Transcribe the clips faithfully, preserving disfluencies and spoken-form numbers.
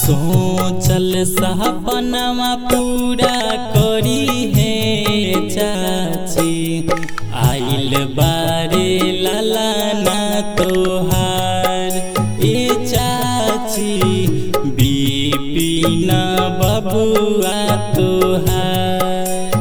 सोचल सपनमा पूरा करी है चाची आइल बारे लालाना तोहार ए चाची बिपिन बबुआ तोहार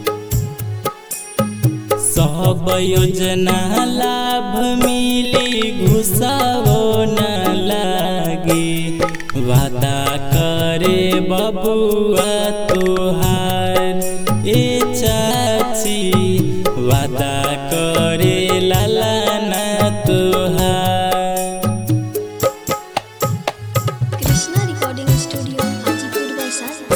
सब योजना लाभ मिली घुसावो न लागे वादा करे बबुआ तोहार ए चाची वादा करे लालाना तोहार। Krishna recording studio Hajipur Vaishali.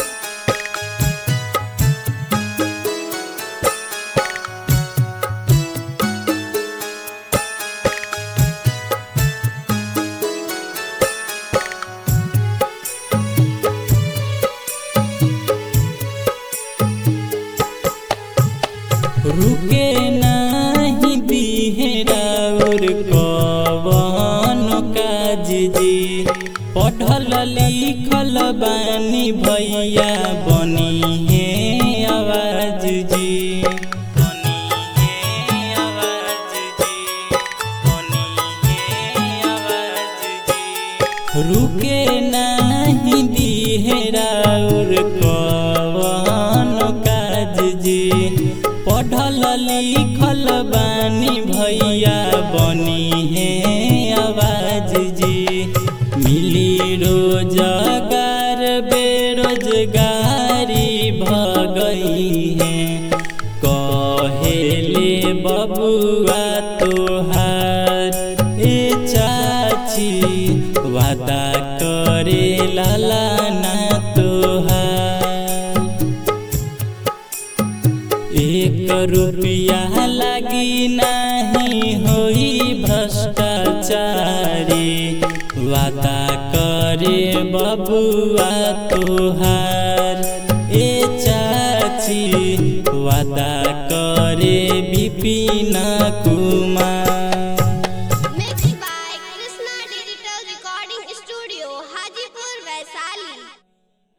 रुके नाही बिहेराउर कवन काज जी पढ़ल लिखल बानी भैया बनी है आवाज जी बनी है आवाज जी बनी है आवाज जी रुके नाही बिहेराउर कवन काज जी पढ़ल लिखल बानी भैया बनी है आवाज जी मिली रोजगार बेरोजगारी भगई है कहेले बबुआ तोहार ए चाची वादा करे लालाना तोहार एक रुपया लगी नहीं होई भ्रष्टाचारी वादा करे बबुआ तोहार ए चाची वादा करे बिपिन कुमार।